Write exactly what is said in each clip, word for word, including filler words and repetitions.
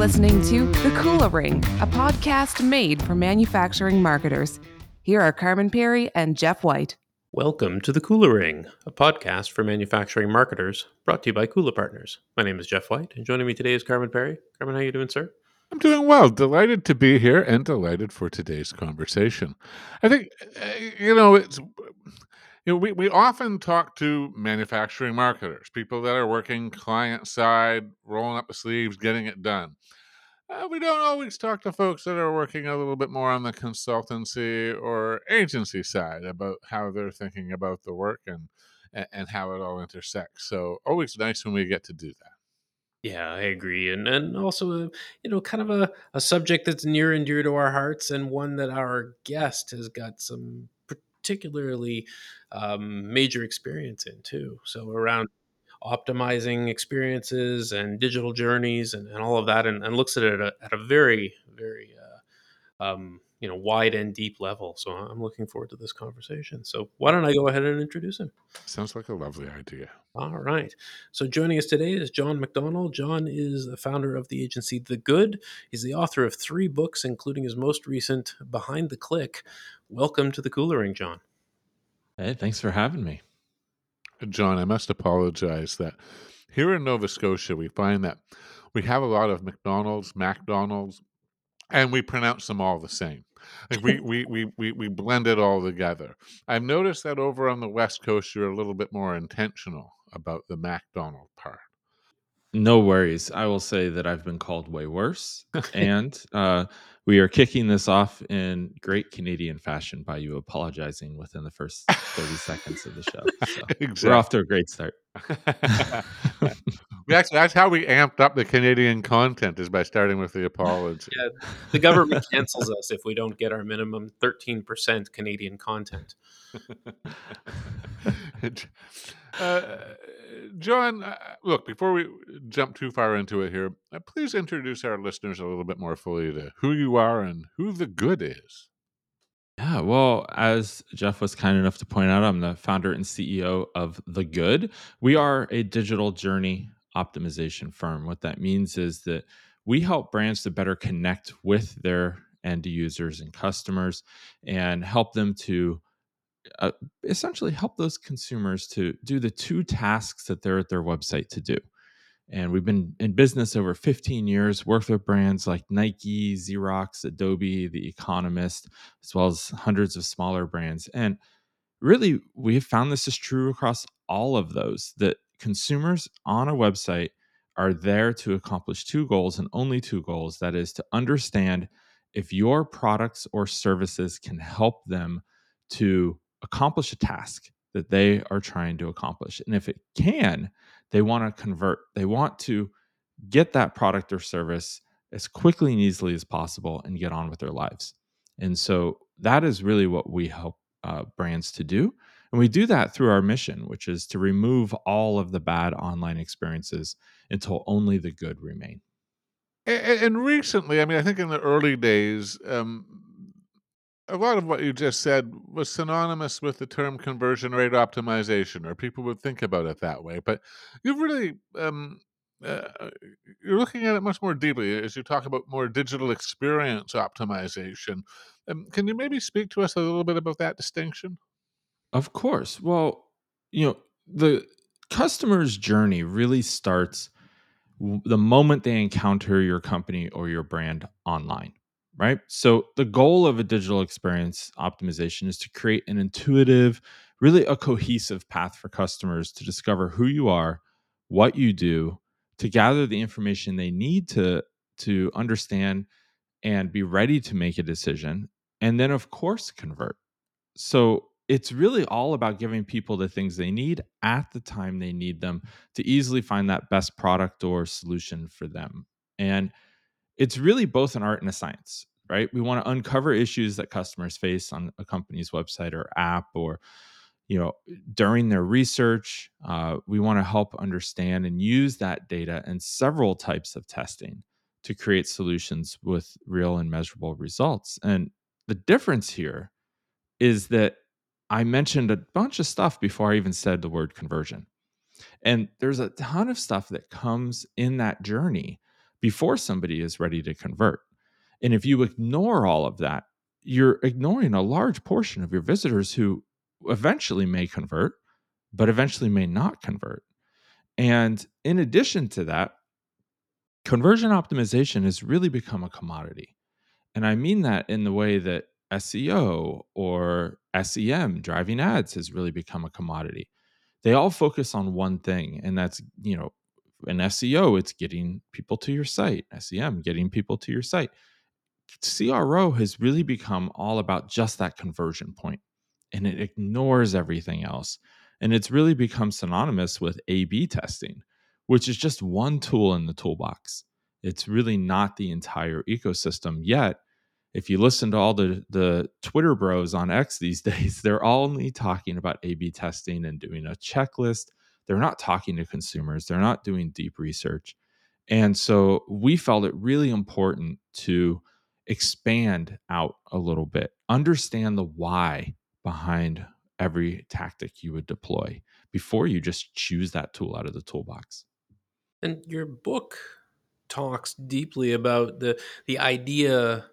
listening to The Kula Ring, a podcast made for manufacturing marketers. Here are Carmen Perry and Jeff White. Welcome to The Kula Ring, a podcast for manufacturing marketers, brought to you by Kula Partners. My name is Jeff White, and joining me today is Carmen Perry. Carmen, how you doing, sir? I'm doing well. Delighted to be here and delighted for today's conversation. I think, uh, you know, it's, you know, we, we often talk to manufacturing marketers, people that are working client side, rolling up the sleeves, getting it done. Uh, we don't always talk to folks that are working a little bit more on the consultancy or agency side about how they're thinking about the work and, and, and how it all intersects. So always nice when we get to do that. Yeah, I agree. And and also, uh, you know, kind of a, a subject that's near and dear to our hearts, and one that our guest has got some particularly um, major experience in, too. So around optimizing experiences and digital journeys and, and all of that, and, and looks at it at a, at a very, very uh, um, you know, wide and deep level. So I'm looking forward to this conversation. So why don't I go ahead and introduce him? Sounds like a lovely idea. All right. So joining us today is John McDonald. John is the founder of the agency The Good. He's the author of three books, including his most recent, Behind the Click. Welcome to the Kula Ring, John. Hey, thanks for having me. John, I must apologize that here in Nova Scotia, we find that we have a lot of McDonald's, MacDonald's, and we pronounce them all the same. Like we, we, we, we, we blend it all together. I've noticed that over on the West Coast, you're a little bit more intentional about the MacDonald part. No worries. I will say that I've been called way worse. And uh, we are kicking this off in great Canadian fashion by you apologizing within the first thirty seconds of the show. So Exactly. we're off to a great start. That's, that's how we amped up the Canadian content, is by starting with the apology. Yeah, the government cancels us if we don't get our minimum thirteen percent Canadian content. uh, John, uh, look, before we jump too far into it here, uh, please introduce our listeners a little bit more fully to who you are and who The Good is. Yeah, well, as Jeff was kind enough to point out, I'm the founder and C E O of The Good. We are a digital journey optimization firm. What that means is that we help brands to better connect with their end users and customers and help them to uh, essentially help those consumers to do the two tasks that they're at their website to do. And we've been in business over fifteen years, worked with brands like Nike, Xerox, Adobe, The Economist, as well as hundreds of smaller brands. And really, we have found this is true across all of those, that consumers on a website are there to accomplish two goals and only two goals. That is to understand if your products or services can help them to accomplish a task that they are trying to accomplish. And if it can, they want to convert. They want to get that product or service as quickly and easily as possible and get on with their lives. And so that is really what we help uh, brands to do. And we do that through our mission, which is to remove all of the bad online experiences until only the good remain. And, and recently, I mean, I think in the early days, um, a lot of what you just said was synonymous with the term conversion rate optimization, or people would think about it that way. But you've really, um, uh, you're looking at it much more deeply as you talk about more digital experience optimization. Um, can you maybe speak to us a little bit about that distinction? Of course. Well, you know, the customer's journey really starts w- the moment they encounter your company or your brand online, right? So, the goal of a digital experience optimization is to create an intuitive, really a cohesive path for customers to discover who you are, what you do, to gather the information they need to to understand and be ready to make a decision, and then of course convert. So it's really all about giving people the things they need at the time they need them to easily find that best product or solution for them. And it's really both an art and a science, right? We want to uncover issues that customers face on a company's website or app, or you know, during their research. Uh, we want to help understand and use that data and several types of testing to create solutions with real and measurable results. And the difference here is that I mentioned a bunch of stuff before I even said the word conversion. And there's a ton of stuff that comes in that journey. before somebody is ready to convert. And if you ignore all of that, you're ignoring a large portion of your visitors who eventually may convert, but eventually may not convert. And in addition to that, conversion optimization has really become a commodity. And I mean that in the way that S E O or S E M, driving ads, has really become a commodity. They all focus on one thing, and that's, you know, in S E O, it's getting people to your site. S E M, getting people to your site. C R O has really become all about just that conversion point, and it ignores everything else. And it's really become synonymous with A B testing, which is just one tool in the toolbox. It's really not the entire ecosystem yet. If you listen to all the, the Twitter bros on X these days, they're only talking about A B testing and doing a checklist. They're not talking to consumers, they're not doing deep research. And so we felt it really important to expand out a little bit, understand the why behind every tactic you would deploy before you just choose that tool out of the toolbox. And your book talks deeply about the the idea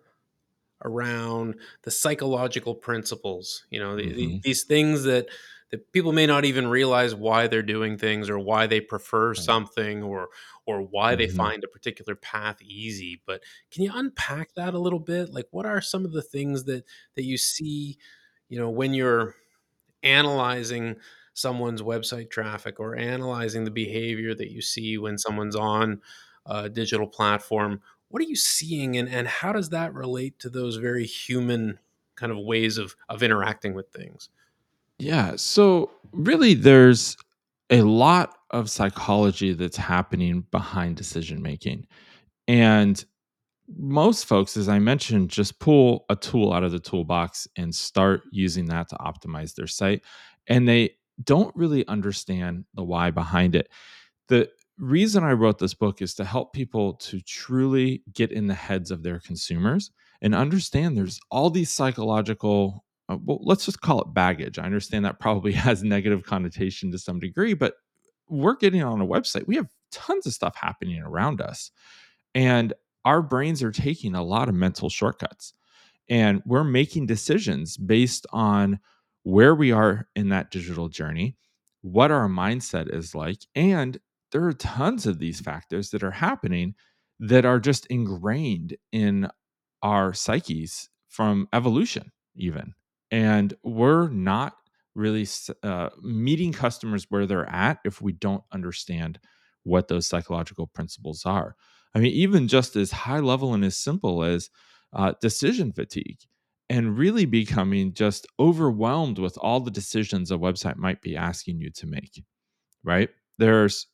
around the psychological principles, you know, the, the, Mm-hmm. these things that that people may not even realize why they're doing things, or why they prefer Right. something, or or why they Mm-hmm. find a particular path easy. But can you unpack that a little bit? Like, what are some of the things that that you see, you know, when you're analyzing someone's website traffic, or analyzing the behavior that you see when someone's on a digital platform? What are you seeing, and, and how does that relate to those very human kind of ways of, of interacting with things? Yeah. So, really, there's a lot of psychology that's happening behind decision making. And most folks, as I mentioned, just pull a tool out of the toolbox and start using that to optimize their site. And they don't really understand the why behind it. The reason I wrote this book is to help people to truly get in the heads of their consumers and understand there's all these psychological, uh, well, let's just call it baggage. I understand that probably has negative connotation to some degree, but we're getting on a website. We have tons of stuff happening around us, and our brains are taking a lot of mental shortcuts, and we're making decisions based on where we are in that digital journey, what our mindset is like. And there are tons of these factors that are happening that are just ingrained in our psyches from evolution, even. And we're not really uh, meeting customers where they're at if we don't understand what those psychological principles are. I mean, even just as high level and as simple as uh, decision fatigue, and really becoming just overwhelmed with all the decisions a website might be asking you to make, right? There's,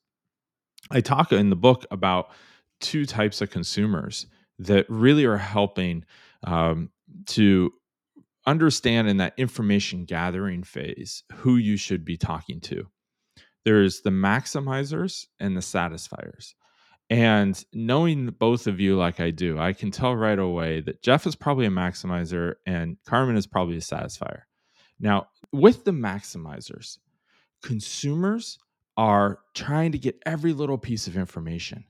I talk in the book about two types of consumers that really are helping um, to understand in that information gathering phase who you should be talking to. There's the maximizers and the satisfiers. And knowing both of you like I do, I can tell right away that Jeff is probably a maximizer and Carmen is probably a satisfier. Now, with the maximizers, consumers are trying to get every little piece of information.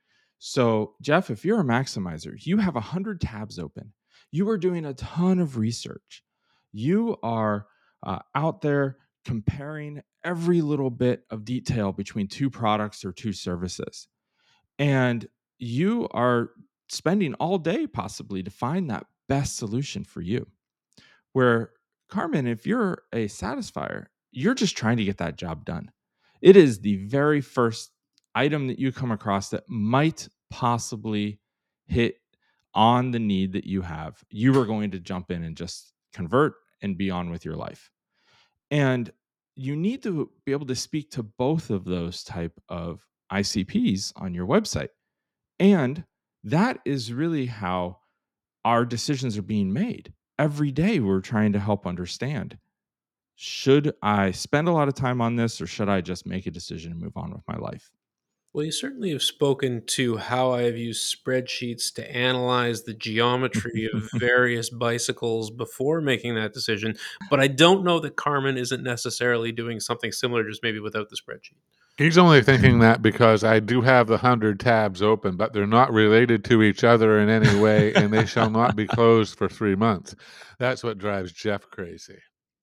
So, Jeff, if you're a maximizer, you have one hundred tabs open. You are doing a ton of research. You are uh, out there comparing every little bit of detail between two products or two services. And you are spending all day possibly to find that best solution for you. Where, Carmen, if you're a satisfier, you're just trying to get that job done. It is the very first item that you come across that might possibly hit on the need that you have. You are going to jump in and just convert and be on with your life. And you need to be able to speak to both of those type of I C Ps on your website. And that is really how our decisions are being made. Every day, we're trying to help understand, should I spend a lot of time on this, or should I just make a decision and move on with my life? Well, you certainly have spoken to how I have used spreadsheets to analyze the geometry of various bicycles before making that decision. But I don't know that Carmen isn't necessarily doing something similar, just maybe without the spreadsheet. He's only thinking that because I do have the hundred tabs open, but they're not related to each other in any way, and they shall not be closed for three months. That's what drives Jeff crazy.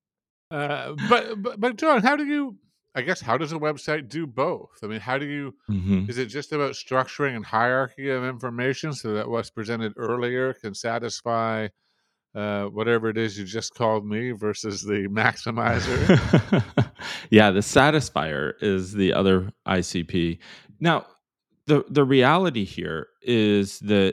Uh, but, but but John, how do you? I guess how does a website do both? I mean, how do you? Mhm. Is it just about structuring and hierarchy of information so that what's presented earlier can satisfy uh, whatever it is you just called me versus the maximizer? Yeah, the satisfier is the other I C P. Now, the the reality here is that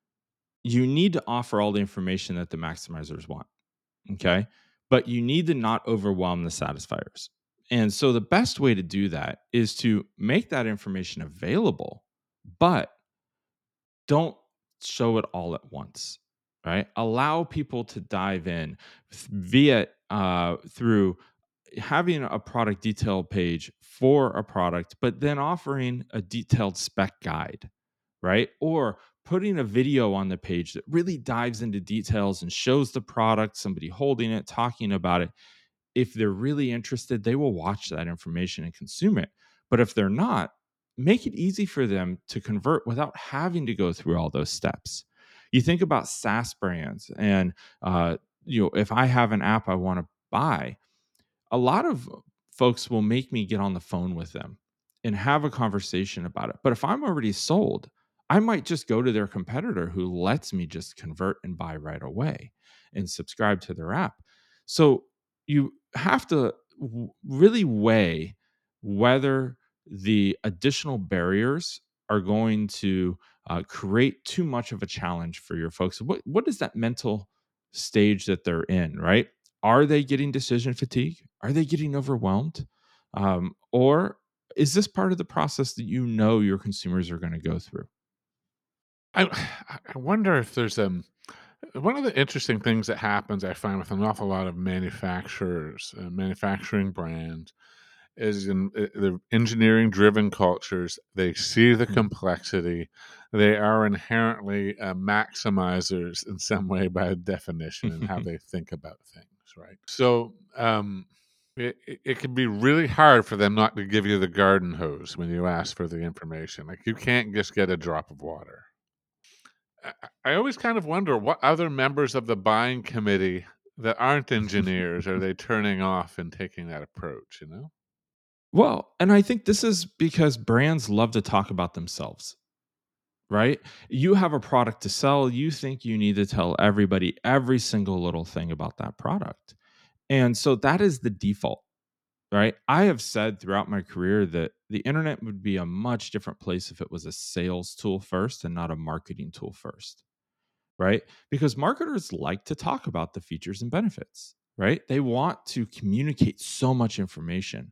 you need to offer all the information that the maximizers want. Okay. But you need to not overwhelm the satisfiers. And so the best way to do that is to make that information available, but don't show it all at once, right? Allow people to dive in th- via uh, through having a product detail page for a product, but then offering a detailed spec guide, right? Or putting a video on the page that really dives into details and shows the product, somebody holding it, talking about it. If they're really interested, they will watch that information and consume it. But if they're not, make it easy for them to convert without having to go through all those steps. You think about SaaS brands, and uh, you know, if I have an app I want to buy, a lot of folks will make me get on the phone with them and have a conversation about it. But if I'm already sold, I might just go to their competitor who lets me just convert and buy right away and subscribe to their app. So you have to w- really weigh whether the additional barriers are going to uh, create too much of a challenge for your folks. What what is that mental stage that they're in, right? Are they getting decision fatigue? Are they getting overwhelmed? Um, or is this part of the process that you know your consumers are going to go through? I I wonder if there's um one of the interesting things that happens I find with an awful lot of manufacturers, uh, manufacturing brands, is in uh, the engineering driven cultures. They see the Mhm. complexity. They are inherently uh, maximizers in some way by definition in how they think about things, right? So um, it, it it can be really hard for them not to give you the garden hose when you ask for the information. Like you can't just get a drop of water. I I always kind of wonder what other members of the buying committee that aren't engineers are they turning off and taking that approach, you know? Well, and I think this is because brands love to talk about themselves, right? You have a product to sell. You think you need to tell everybody every single little thing about that product. And so that is the default, right? I have said throughout my career that the internet would be a much different place if it was a sales tool first and not a marketing tool first, right? Because marketers like to talk about the features and benefits, right? They want to communicate so much information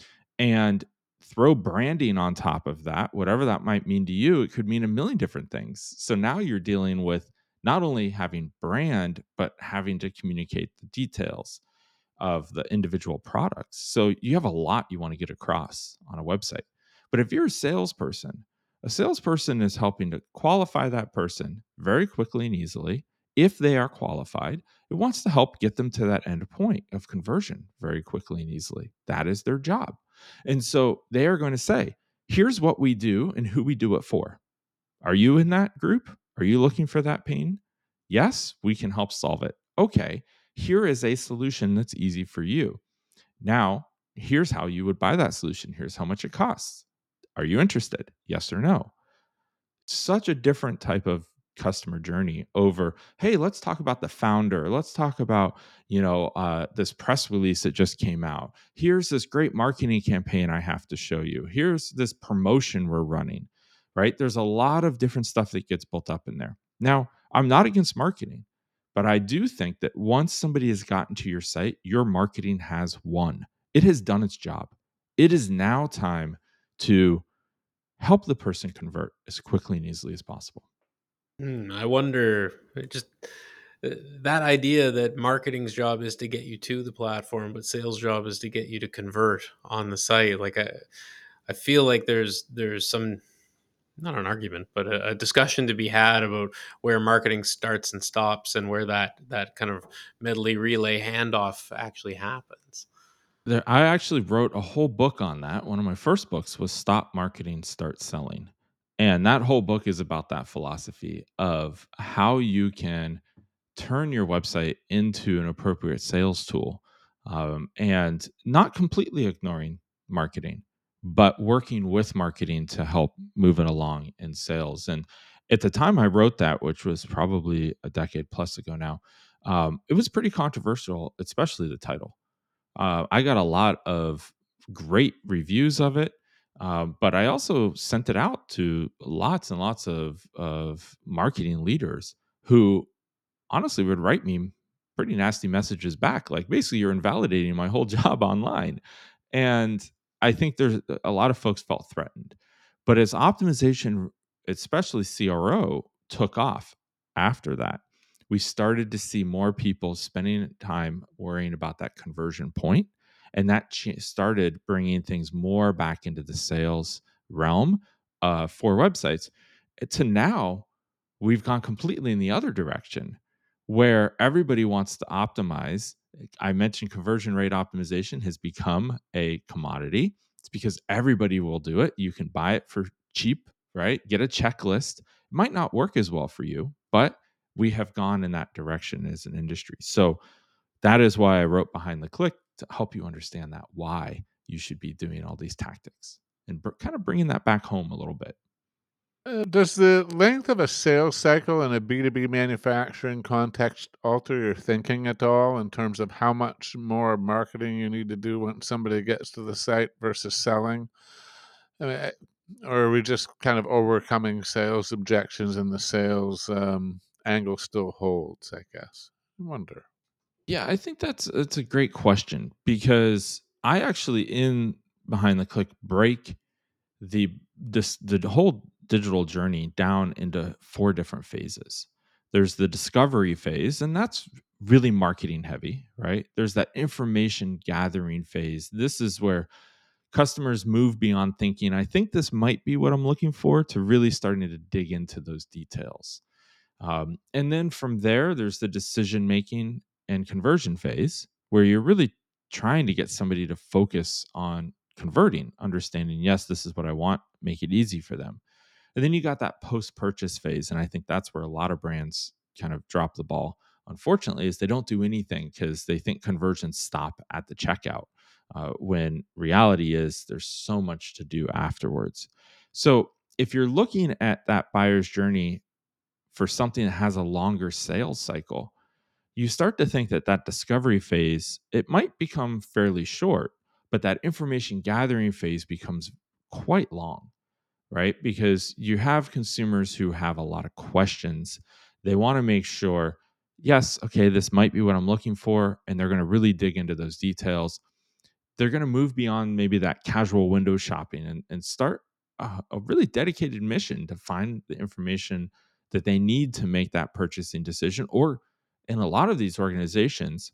and throw branding on top of that, whatever that might mean to you. It could mean a million different things. So now you're dealing with not only having brand, but having to communicate the details of the individual products. So you have a lot you want to get across on a website. But if you're a salesperson, a salesperson is helping to qualify that person very quickly and easily. If they are qualified, it wants to help get them to that end point of conversion very quickly and easily. That is their job. And so they are going to say, here's what we do and who we do it for. Are you in that group? Are you looking for that pain? Yes, we can help solve it. Okay, here is a solution that's easy for you. Now, here's how you would buy that solution. Here's how much it costs. Are you interested? Yes or no? Such a different type of customer journey over, hey, let's talk about the founder, let's talk about, you know uh, this press release that just came out, here's this great marketing campaign I have to show you, here's this promotion we're running, right? There's a lot of different stuff that gets built up in there. Now, I'm not against marketing, but I do think that once somebody has gotten to your site, your marketing has won. It has done its job. It is now time to help the person convert as quickly and easily as possible. Hmm, I wonder, it just uh, that idea that marketing's job is to get you to the platform, but sales job is to get you to convert on the site. Like I, I feel like there's there's some, not an argument, but a, a discussion to be had about where marketing starts and stops, and where that that kind of medley relay handoff actually happens. There, I actually wrote a whole book on that. One of my first books was Stop Marketing, Start Selling. And that whole book is about that philosophy of how you can turn your website into an appropriate sales tool, um, and not completely ignoring marketing, but working with marketing to help move it along in sales. And at the time I wrote that, which was probably a decade plus ago now, um, it was pretty controversial, especially the title. Uh, I got a lot of great reviews of it, um, but I also sent it out to lots and lots of of marketing leaders who honestly would write me pretty nasty messages back. Like, basically, you're invalidating my whole job online. And I think there's a lot of folks felt threatened. But as optimization, especially C R O, took off after that, we started to see more people spending time worrying about that conversion point, and that ch- started bringing things more back into the sales realm uh, for websites. To now, we've gone completely in the other direction where everybody wants to optimize. I mentioned conversion rate optimization has become a commodity. It's because everybody will do it. You can buy it for cheap, right? Get a checklist. It might not work as well for you, but we have gone in that direction as an industry. So that is why I wrote Behind the Click, to help you understand that why you should be doing all these tactics and br- kind of bringing that back home a little bit. Uh, does the length of a sales cycle in a B two B manufacturing context alter your thinking at all in terms of how much more marketing you need to do when somebody gets to the site versus selling? I mean, I- or are we just kind of overcoming sales objections and the sales um, angle still holds, I guess? I wonder. Yeah, I think that's that's a great question, because I actually, in Behind the Click, break the this the whole digital journey down into four different phases. There's the discovery phase, and that's really marketing heavy, right? There's that information gathering phase. This is where customers move beyond thinking, I think this might be what I'm looking for, to really starting to dig into those details. Um, and then from there, there's the decision making and conversion phase, where you're really trying to get somebody to focus on converting, understanding, yes, this is what I want, make it easy for them. And then you got that post purchase phase. And I think that's where a lot of brands kind of drop the ball, unfortunately, is they don't do anything because they think conversions stop at the checkout, uh, when reality is there's so much to do afterwards. So if you're looking at that buyer's journey for something that has a longer sales cycle, you start to think that that discovery phase, it might become fairly short, but that information gathering phase becomes quite long, right? Because you have consumers who have a lot of questions. They want to make sure, yes, okay, this might be what I'm looking for, and they're going to really dig into those details. They're going to move beyond maybe that casual window shopping, and, and start a, a really dedicated mission to find the information that they need to make that purchasing decision. Or in a lot of these organizations,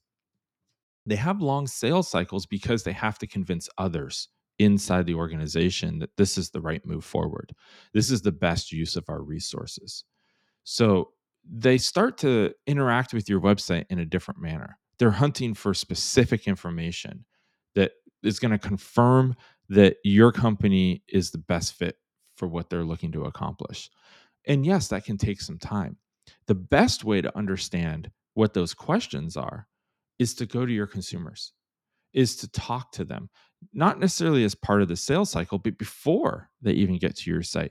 they have long sales cycles because they have to convince others inside the organization that this is the right move forward. This is the best use of our resources. So they start to interact with your website in a different manner. They're hunting for specific information that is going to confirm that your company is the best fit for what they're looking to accomplish. And yes, that can take some time. The best way to understand what those questions are is to go to your consumers, is to talk to them, not necessarily as part of the sales cycle, but before they even get to your site.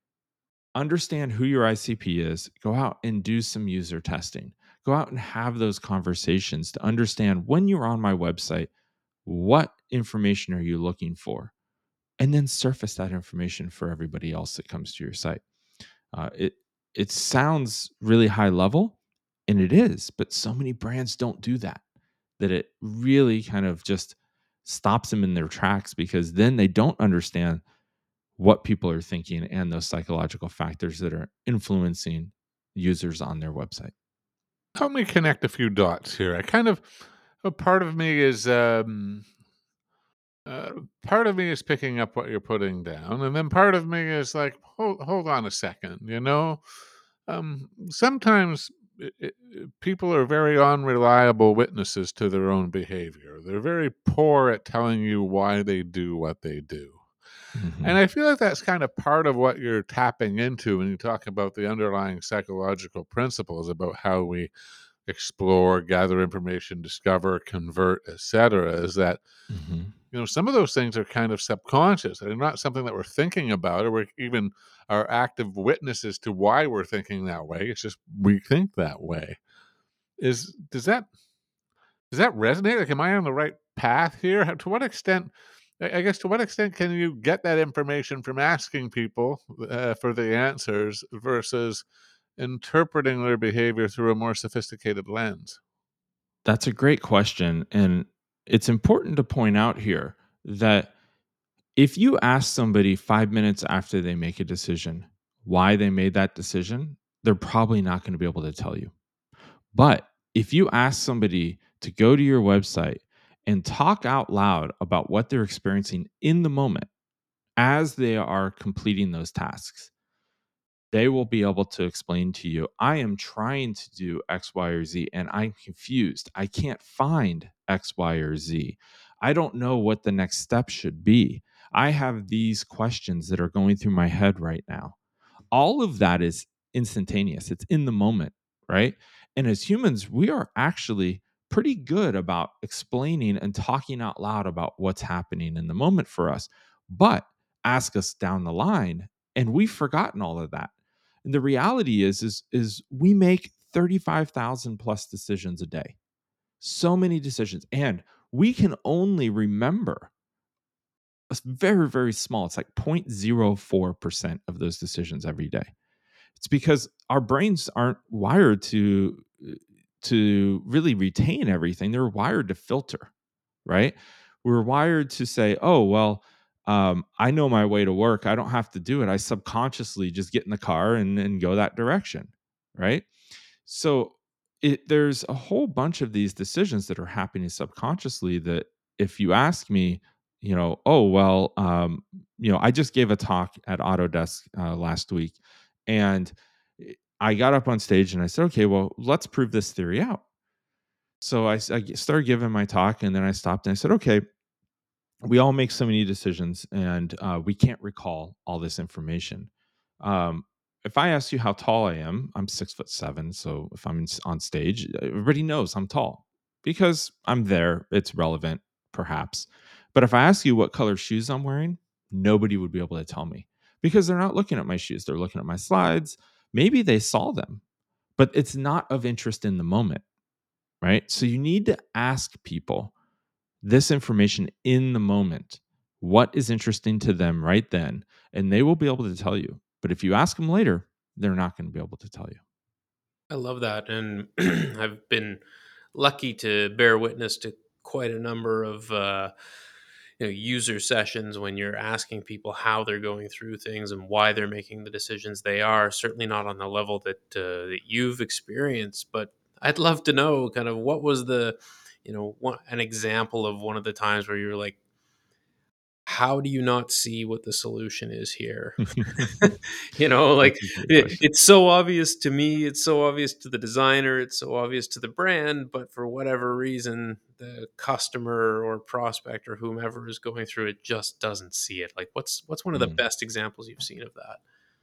Understand who your I C P is, go out and do some user testing. Go out and have those conversations to understand, when you're on my website, what information are you looking for? And then surface that information for everybody else that comes to your site. Uh, it it sounds really high level, and it is, but so many brands don't do that. That it really kind of just stops them in their tracks, because then they don't understand what people are thinking and those psychological factors that are influencing users on their website. Help me connect a few dots here. I kind of, a part of me is, um, uh, part of me is picking up what you're putting down, and then part of me is like, hold, hold on a second, you know? Um, sometimes it, it, people are very unreliable witnesses to their own behavior. They're very poor at telling you why they do what they do. Mm-hmm. And I feel like that's kind of part of what you're tapping into when you talk about the underlying psychological principles about how we explore, gather information, discover, convert, et cetera, is that, Mm-hmm. you know, some of those things are kind of subconscious. They're not something that we're thinking about, or we're even are active witnesses to why we're thinking that way. It's just we think that way. Is does that does that resonate? Like, am I on the right path here? How- To what extent? I I guess to what extent can you get that information from asking people uh, for the answers versus interpreting their behavior through a more sophisticated lens? That's a great question. And it's important to point out here that if you ask somebody five minutes after they make a decision why they made that decision, they're probably not going to be able to tell you. But if you ask somebody to go to your website and talk out loud about what they're experiencing in the moment as they are completing those tasks, they will be able to explain to you, I am trying to do X, Y, or Z, and I'm confused. I can't find X, Y, or Z. I don't know what the next step should be. I have these questions that are going through my head right now. All of that is instantaneous. It's in the moment, right? And as humans, we are actually pretty good about explaining and talking out loud about what's happening in the moment for us. But ask us down the line, and we've forgotten all of that. And the reality is, is, is we make thirty-five thousand plus decisions a day. So many decisions. And we can only remember a very, very small, it's like zero point zero four percent of those decisions every day. It's because our brains aren't wired to to really retain everything. They're wired to filter, right? We're wired to say, "Oh, well, um, I know my way to work. I don't have to do it. I subconsciously just get in the car and, and go that direction," right? So it, there's a whole bunch of these decisions that are happening subconsciously that if you ask me, you know, oh, well, um, you know, I just gave a talk at Autodesk uh, last week, and I got up on stage and I said, okay, well, let's prove this theory out. So I, s- I started giving my talk, and then I stopped and I said, okay, we all make so many decisions, and uh, we can't recall all this information. Um, if I ask you how tall I am, I'm six foot seven. So if I'm in, on stage, everybody knows I'm tall because I'm there. It's relevant, perhaps. But if I ask you what color shoes I'm wearing, nobody would be able to tell me because they're not looking at my shoes. They're looking at my slides. Maybe they saw them, but it's not of interest in the moment, right? So you need to ask people this information in the moment. What is interesting to them right then? And they will be able to tell you. But if you ask them later, they're not going to be able to tell you. I love that. And I've been lucky to bear witness to quite a number of uh, you know, user sessions when you're asking people how they're going through things and why they're making the decisions they are. Certainly not on the level that uh, that you've experienced, but I'd love to know kind of what was the, you know, one, an example of one of the times where you're like, how do you not see what the solution is here? You know, like That's a great it, question. it's so obvious to me, it's so obvious to the designer, it's so obvious to the brand, but for whatever reason, the customer or prospect or whomever is going through it just doesn't see it. Like what's what's one of the Mm. best examples you've seen of that?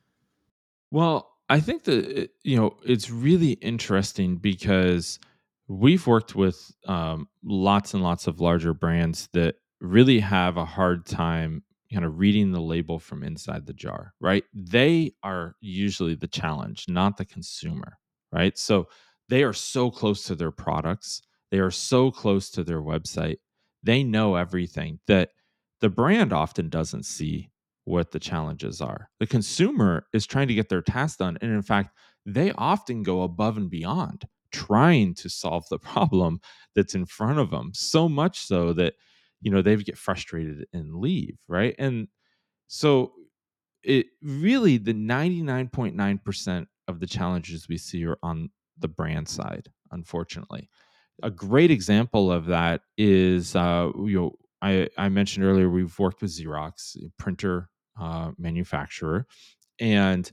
Well, I think that it- you know it's really interesting because we've worked with um, lots and lots of larger brands that really have a hard time kind of reading the label from inside the jar, right? They are usually the challenge, not the consumer, right? So they are so close to their products, they are so close to their website, they know everything that the brand often doesn't see what the challenges are. The consumer is trying to get their task done. And in fact, they often go above and beyond trying to solve the problem that's in front of them. So much so that, you know, they get frustrated and leave. Right. And so it really, the ninety-nine point nine percent of the challenges we see are on the brand side, unfortunately. A great example of that is, uh, you know, I, I mentioned earlier we've worked with Xerox, a printer uh, manufacturer, and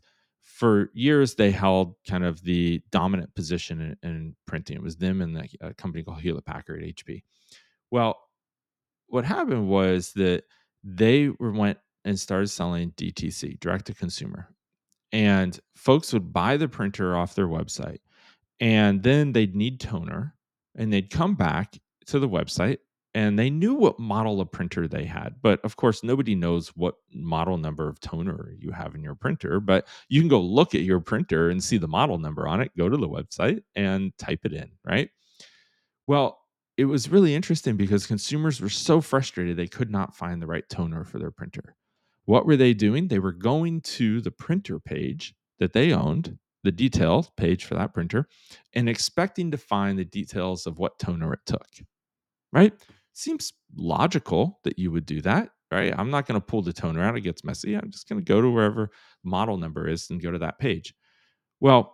for years, they held kind of the dominant position in, in printing. It was them and the, a company called Hewlett Packard, H P. Well, what happened was that they were, went and started selling D T C, direct to consumer. And folks would buy the printer off their website, and then they'd need toner, and they'd come back to the website, and they knew what model of printer they had. But of course, nobody knows what model number of toner you have in your printer, but you can go look at your printer and see the model number on it, go to the website and type it in, right? Well, it was really interesting because consumers were so frustrated they could not find the right toner for their printer. What were they doing? They were going to the printer page that they owned, the detail page for that printer, and expecting to find the details of what toner it took, right? Seems logical that you would do that, right? I'm not going to pull the toner out. It gets messy. I'm just going to go to wherever model number is and go to that page. Well,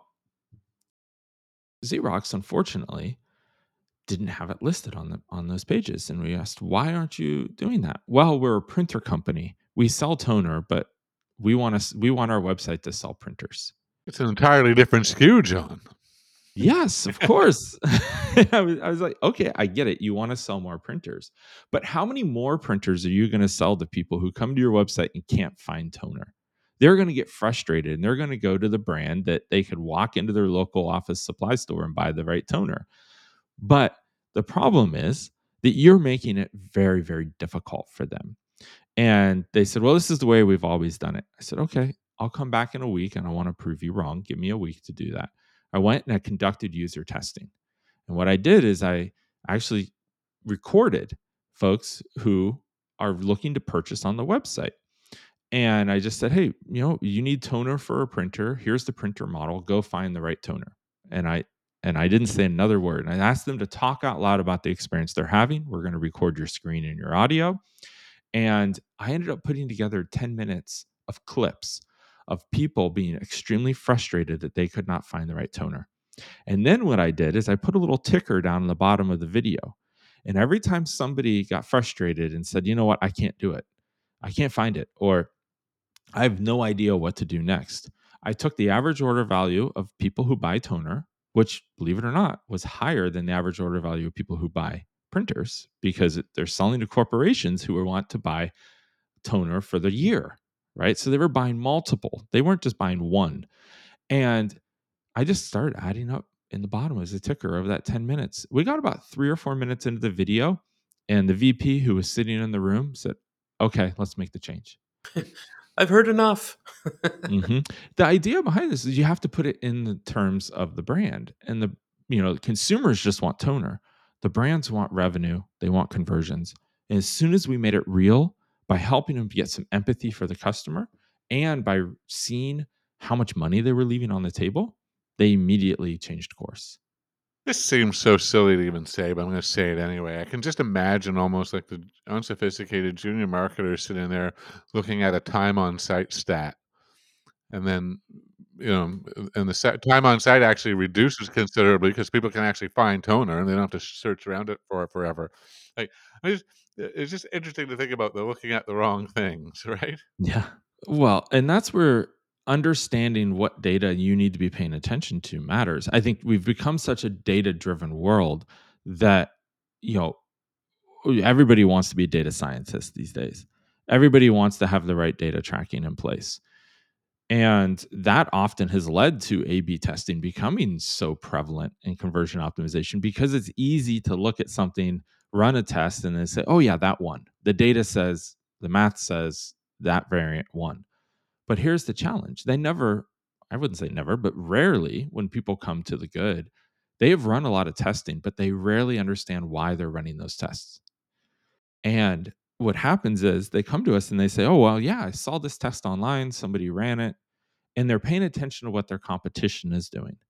Xerox, unfortunately, didn't have it listed on the on those pages, and we asked, why aren't you doing that? Well, we're a printer company. We sell toner, but we want to we want our website to sell printers. It's an entirely different S K U, John. Yes, of course. I, was, I was like, okay, I get it. You want to sell more printers, but how many more printers are you going to sell to people who come to your website and can't find toner? They're going to get frustrated, and they're going to go to the brand that they could walk into their local office supply store and buy the right toner. But the problem is that you're making it very, very difficult for them. And they said, well, this is the way we've always done it. I said, okay, I'll come back in a week and I want to prove you wrong. Give me a week to do that. I went and I conducted user testing. And what I did is I actually recorded folks who are looking to purchase on the website. And I just said, hey, you know, you need toner for a printer. Here's the printer model. Go find the right toner. And I and I didn't say another word. And I asked them to talk out loud about the experience they're having. We're going to record your screen and your audio. And I ended up putting together ten minutes of clips of people being extremely frustrated that they could not find the right toner. And then what I did is I put a little ticker down on the bottom of the video. And every time somebody got frustrated and said, you know what, I can't do it, I can't find it, or I have no idea what to do next, I took the average order value of people who buy toner, which, believe it or not, was higher than the average order value of people who buy printers, because they're selling to corporations who want to buy toner for the year, right? So they were buying multiple. They weren't just buying one. And I just started adding up in the bottom as a ticker of that ten minutes. We got about three or four minutes into the video, and the V P who was sitting in the room said, okay, let's make the change. I've heard enough. Mm-hmm. The idea behind this is you have to put it in the terms of the brand, and the you know consumers just want toner. The brands want revenue. They want conversions. And as soon as we made it real by helping them get some empathy for the customer, and by seeing how much money they were leaving on the table, they immediately changed course. This seems so silly to even say, but I'm going to say it anyway. I can just imagine almost like the unsophisticated junior marketer sitting there looking at a time on site stat. And then, you know, and the set, time on site actually reduces considerably because people can actually find toner and they don't have to search around it for it forever. Like, I just, it's just interesting to think about the looking at the wrong things, right? Yeah. Well, and that's where understanding what data you need to be paying attention to matters. I think we've become such a data-driven world that, you know, everybody wants to be a data scientist these days. Everybody wants to have the right data tracking in place. And that often has led to A B testing becoming so prevalent in conversion optimization, because it's easy to look at something, run a test, and then say, oh, yeah, that one. The data says, the math says that variant won. But here's the challenge. They never, I wouldn't say never, but rarely, when people come to the good, they have run a lot of testing, but they rarely understand why they're running those tests. And what happens is they come to us and they say, oh, well, yeah, I saw this test online. Somebody ran it. And they're paying attention to what their competition is doing.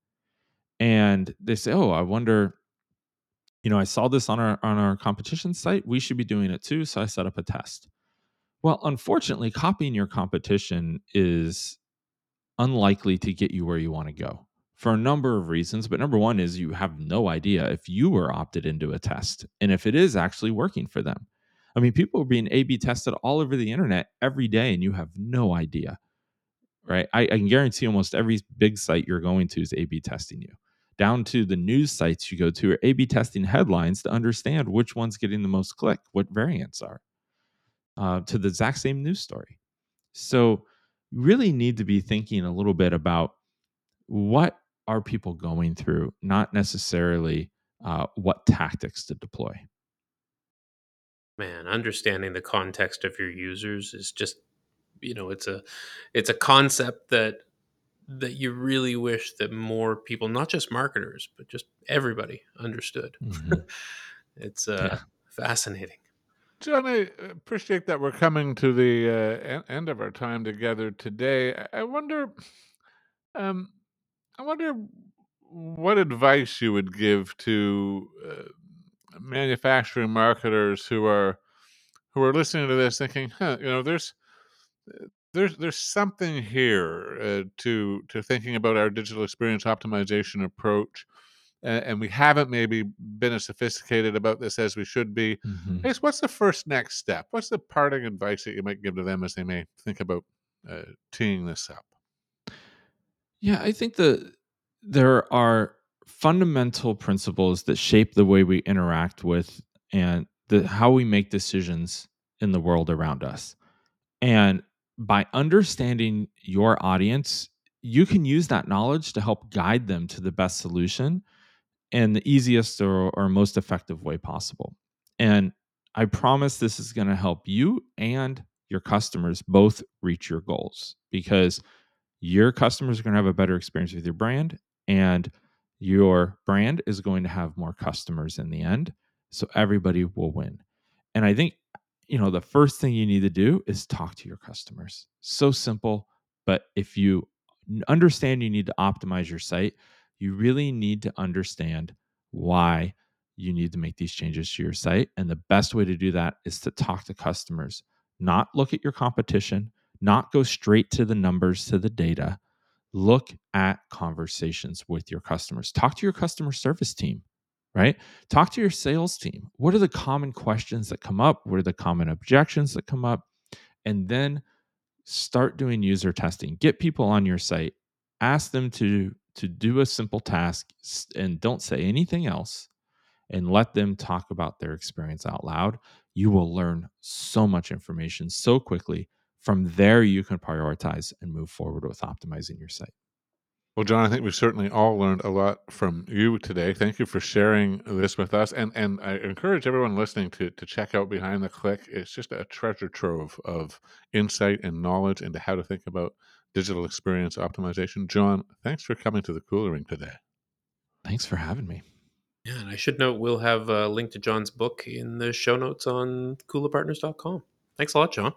And they say, oh, I wonder, you know, I saw this on our on our competition site. We should be doing it too. So I set up a test. Well, unfortunately, copying your competition is unlikely to get you where you want to go for a number of reasons. But number one is you have no idea if you were opted into a test and if it is actually working for them. I mean, people are being A B tested all over the internet every day, and you have no idea. right? I, I can guarantee almost every big site you're going to is A B testing you. Down to the news sites you go to are A B testing headlines to understand which one's getting the most click, what variants are, uh, to the exact same news story. So you really need to be thinking a little bit about what are people going through, not necessarily uh, what tactics to deploy. Man, understanding the context of your users is just, you know, it's a it's a concept that that you really wish that more people, not just marketers, but just everybody understood. Mm-hmm. It's uh, Yeah. fascinating. John, I appreciate that we're coming to the uh, en- end of our time together today. I I wonder, um, I wonder what advice you would give to uh, manufacturing marketers who are who are listening to this, thinking, "Huh, you know, there's there's there's something here uh, to to thinking about our digital experience optimization approach, and, and we haven't maybe been as sophisticated about this as we should be." Mm-hmm. I guess, what's the first next step? What's the parting advice that you might give to them as they may think about uh, teeing this up? Yeah, I think that there are fundamental principles that shape the way we interact with and the how we make decisions in the world around us. And by understanding your audience, you can use that knowledge to help guide them to the best solution in the easiest or, or most effective way possible. And I promise this is going to help you and your customers both reach your goals, because your customers are going to have a better experience with your brand, and your brand is going to have more customers in the end. So everybody will win. And I think, you know, the first thing you need to do is talk to your customers. So simple. But if you understand you need to optimize your site, you really need to understand why you need to make these changes to your site. And the best way to do that is to talk to customers, not look at your competition, not go straight to the numbers, to the data. Look at conversations with your customers. Talk to your customer service team, right? Talk to your sales team. What are the common questions that come up? What are the common objections that come up? And then start doing user testing. Get people on your site. Ask them to, to do a simple task and don't say anything else, and let them talk about their experience out loud. You will learn so much information so quickly. From there, you can prioritize and move forward with optimizing your site. Well, John, I think we've certainly all learned a lot from you today. Thank you for sharing this with us. And and I encourage everyone listening to to check out Behind the Click. It's just a treasure trove of insight and knowledge into how to think about digital experience optimization. John, thanks for coming to the Cooler Ring today. Thanks for having me. Yeah, and I should note we'll have a link to John's book in the show notes on cooler partners dot com. Thanks a lot, John.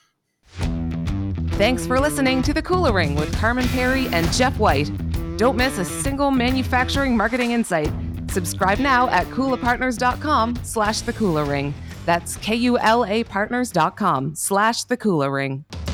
Thanks for listening to The Cooler Ring with Carman Perry and Jeff White. Don't miss a single manufacturing marketing insight. Subscribe now at cooler partners dot com slash The Cooler Ring. That's K U L A partners dot com slash The Cooler Ring.